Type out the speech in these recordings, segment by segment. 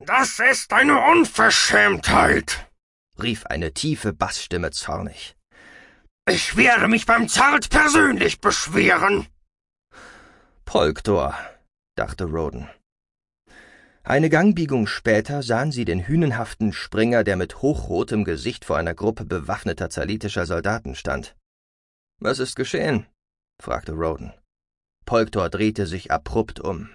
Das ist eine Unverschämtheit, rief eine tiefe Bassstimme zornig. Ich werde mich beim Zart persönlich beschweren. Polktor, dachte Roden. Eine Gangbiegung später sahen sie den hünenhaften Springer, der mit hochrotem Gesicht vor einer Gruppe bewaffneter zalitischer Soldaten stand. »Was ist geschehen?« fragte Roden. Polktor drehte sich abrupt um.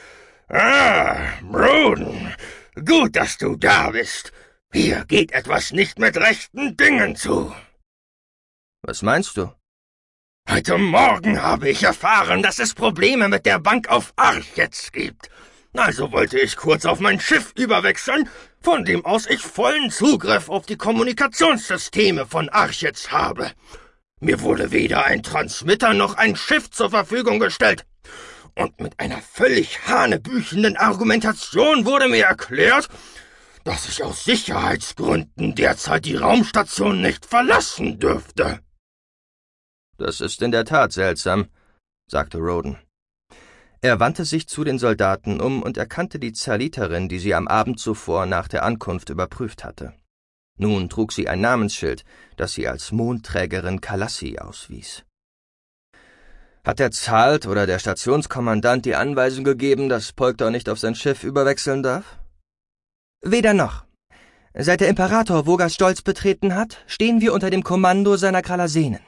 Roden, gut, dass du da bist. Hier geht etwas nicht mit rechten Dingen zu.« »Was meinst du?« »Heute Morgen habe ich erfahren, dass es Probleme mit der Bank auf Archetz gibt. Also wollte ich kurz auf mein Schiff überwechseln, von dem aus ich vollen Zugriff auf die Kommunikationssysteme von Archetz habe. Mir wurde weder ein Transmitter noch ein Schiff zur Verfügung gestellt. Und mit einer völlig hanebüchenden Argumentation wurde mir erklärt, dass ich aus Sicherheitsgründen derzeit die Raumstation nicht verlassen dürfte.« »Das ist in der Tat seltsam«, sagte Roden. Er wandte sich zu den Soldaten um und erkannte die Zaliterin, die sie am Abend zuvor nach der Ankunft überprüft hatte. Nun trug sie ein Namensschild, das sie als Mondträgerin Kalassi auswies. »Hat der Zalt oder der Stationskommandant die Anweisung gegeben, dass Polktor nicht auf sein Schiff überwechseln darf?« »Weder noch. Seit der Imperator Vogas Stolz betreten hat, stehen wir unter dem Kommando seiner Kralasenen.«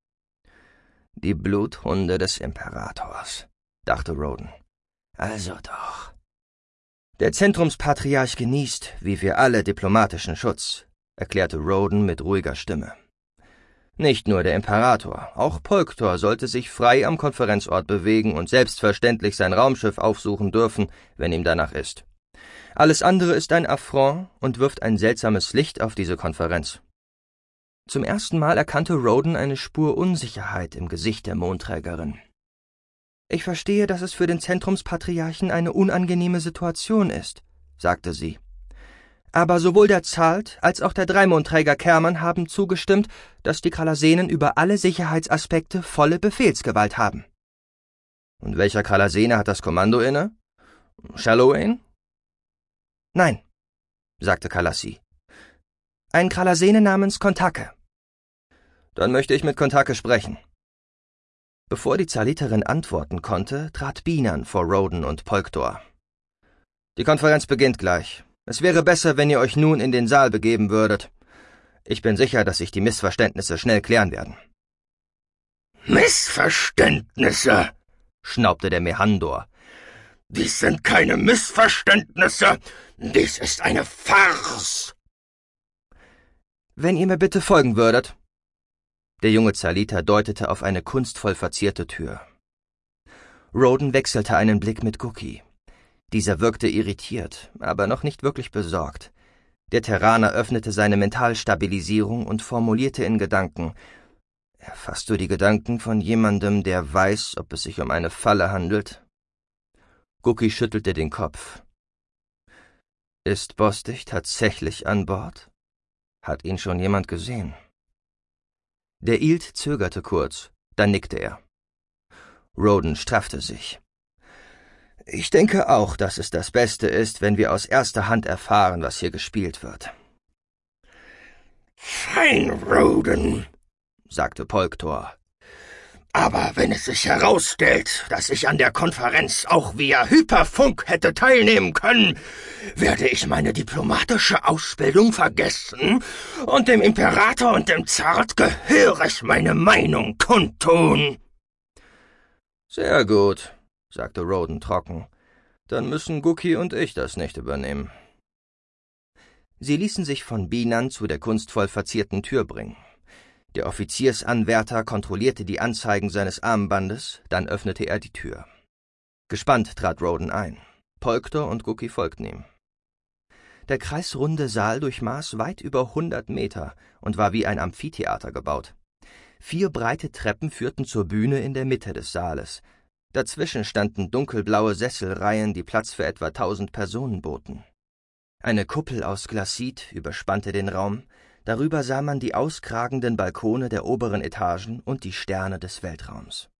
»Die Bluthunde des Imperators«, dachte Roden. »Also doch.« »Der Zentrumspatriarch genießt, wie wir alle, diplomatischen Schutz«, erklärte Roden mit ruhiger Stimme. »Nicht nur der Imperator, auch Polktor sollte sich frei am Konferenzort bewegen und selbstverständlich sein Raumschiff aufsuchen dürfen, wenn ihm danach ist. Alles andere ist ein Affront und wirft ein seltsames Licht auf diese Konferenz.« Zum ersten Mal erkannte Roden eine Spur Unsicherheit im Gesicht der Mondträgerin. »Ich verstehe, dass es für den Zentrumspatriarchen eine unangenehme Situation ist«, sagte sie. »Aber sowohl der Zalt als auch der Dreimondträger Kerman haben zugestimmt, dass die Kralasenen über alle Sicherheitsaspekte volle Befehlsgewalt haben.« »Und welcher Kralasene hat das Kommando inne? Shallowain?« »Nein«, sagte Kalassi. »Ein Kralasene namens Kontake.« »Dann möchte ich mit Kontake sprechen.« Bevor die Zaliterin antworten konnte, trat Binan vor Roden und Polktor. »Die Konferenz beginnt gleich. Es wäre besser, wenn ihr euch nun in den Saal begeben würdet. Ich bin sicher, dass sich die Missverständnisse schnell klären werden.« »Missverständnisse?«, schnaubte der Mehandor. »Dies sind keine Missverständnisse. Dies ist eine Farce.« »Wenn ihr mir bitte folgen würdet.« Der junge Zaliter deutete auf eine kunstvoll verzierte Tür. Roden wechselte einen Blick mit Gookie. Dieser wirkte irritiert, aber noch nicht wirklich besorgt. Der Terraner öffnete seine Mentalstabilisierung und formulierte in Gedanken: »Erfasst du die Gedanken von jemandem, der weiß, ob es sich um eine Falle handelt?« Gookie schüttelte den Kopf. »Ist Bostic tatsächlich an Bord? Hat ihn schon jemand gesehen?« Der Ilt zögerte kurz, dann nickte er. Roden straffte sich. »Ich denke auch, dass es das Beste ist, wenn wir aus erster Hand erfahren, was hier gespielt wird.« »Fein, Roden«, sagte Polktor. »Aber wenn es sich herausstellt, dass ich an der Konferenz auch via Hyperfunk hätte teilnehmen können, werde ich meine diplomatische Ausbildung vergessen und dem Imperator und dem Zart gehörig meine Meinung kundtun.« »Sehr gut«, sagte Roden trocken. »Dann müssen Gookie und ich das nicht übernehmen.« Sie ließen sich von Binan zu der kunstvoll verzierten Tür bringen. Der Offiziersanwärter kontrollierte die Anzeigen seines Armbandes, dann öffnete er die Tür. Gespannt trat Roden ein. Polktor und Gookie folgten ihm. Der kreisrunde Saal durchmaß weit über 100 Meter und war wie ein Amphitheater gebaut. 4 breite Treppen führten zur Bühne in der Mitte des Saales. Dazwischen standen dunkelblaue Sesselreihen, die Platz für etwa 1000 Personen boten. Eine Kuppel aus Glasit überspannte den Raum, darüber sah man die auskragenden Balkone der oberen Etagen und die Sterne des Weltraums.